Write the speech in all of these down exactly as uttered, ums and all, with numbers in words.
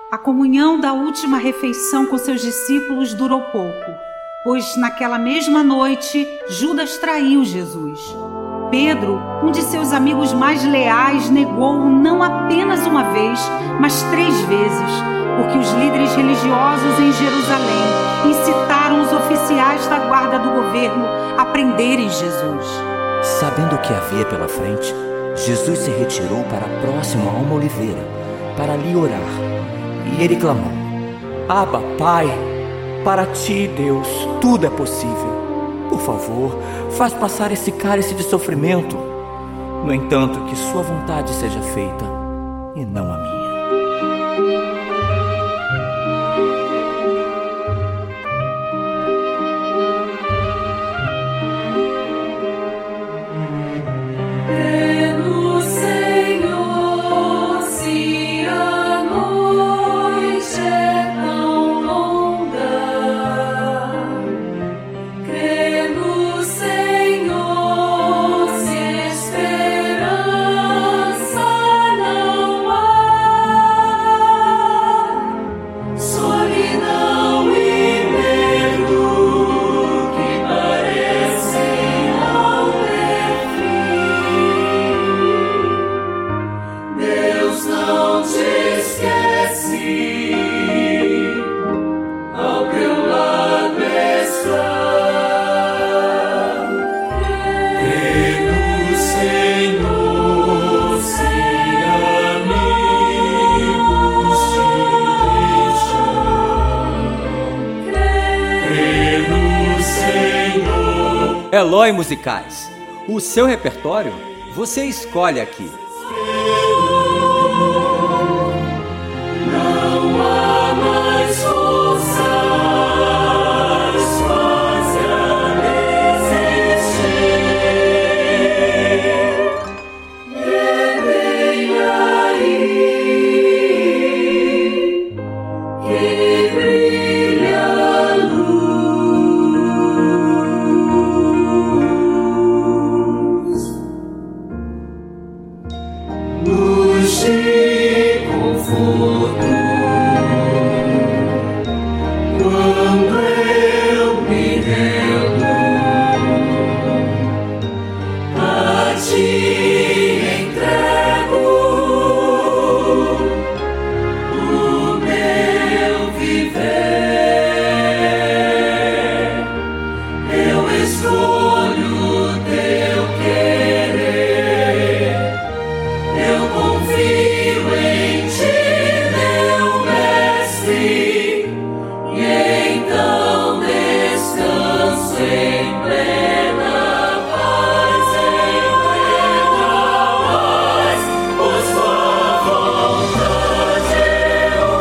A comunhão da última refeição com seus discípulos durou pouco, pois naquela mesma noite Judas traiu Jesus. Pedro, um de seus amigos mais leais, negou-o não apenas uma vez, mas três vezes, porque os líderes religiosos em Jerusalém incitaram os oficiais da guarda do governo a prenderem Jesus. Sabendo o que havia pela frente, Jesus se retirou para próximo a uma oliveira, para ali orar. E ele clamou: Abba, Pai, para ti, Deus, tudo é possível. Por favor, faz passar esse cálice de sofrimento. No entanto, que sua vontade seja feita e não a minha. Eloy Musicais. O seu repertório você escolhe aqui. Não há mais forças, faz-a resistir. Vem aí, que brilha a luz. Luz de conforto, quando eu me rendo a ti, entrego o meu viver. Eu escolho o teu querer. Eu confio em ti, meu mestre, e então descanso em plena paz, em plena paz, pois tua vontade é o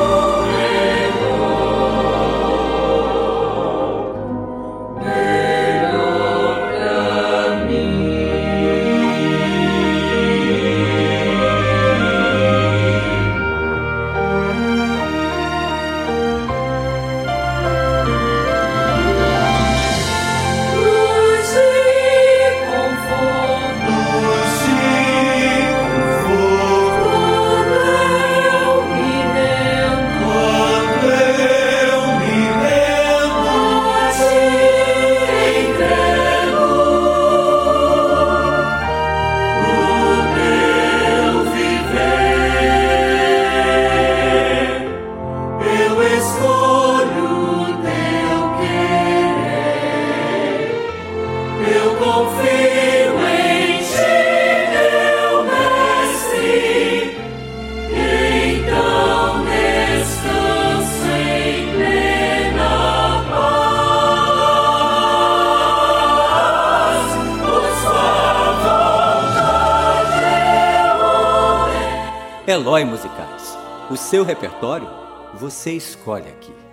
melhor, melhor pra mim. Luz de conforto, luz de conforto, quando eu me rendo, quando eu me rendo a ti, entrego o meu viver. Eu escolho o teu querer. Eu confio em ti, meu mestre, e então descanso em plena paz, pois tua vontade é o Eloy Musicais. O seu repertório você escolhe aqui.